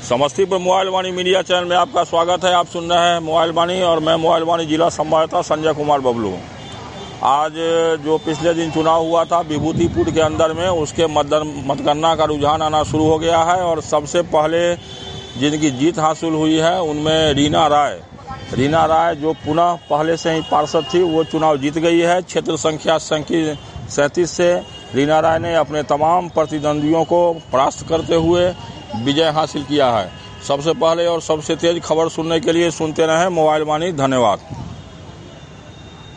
Samastipur mobile Vani media channel में आपका स्वागत है। आप सुन रहे हैं मोबाइल वाणी और मैं मोबाइल वाणी जिला संवाददाता संजय कुमार बबलू। आज जो पिछले दिन चुनाव हुआ था विभूतिपुर के अंदर में, उसके मतगणना का रुझान आना शुरू हो गया है और सबसे पहले जिनकी जीत हासिल हुई है उनमें रीना राय जो पुनः पहले से ही पार्षद थी, वो चुनाव जीत गई है। क्षेत्र संख्या 37 से रीना राय ने अपने तमाम प्रतिद्वंदियों को परास्त करते हुए विजय हासिल किया है। सबसे पहले और सबसे तेज खबर सुनने के लिए सुनते रहें मोबाइल वाणी। धन्यवाद।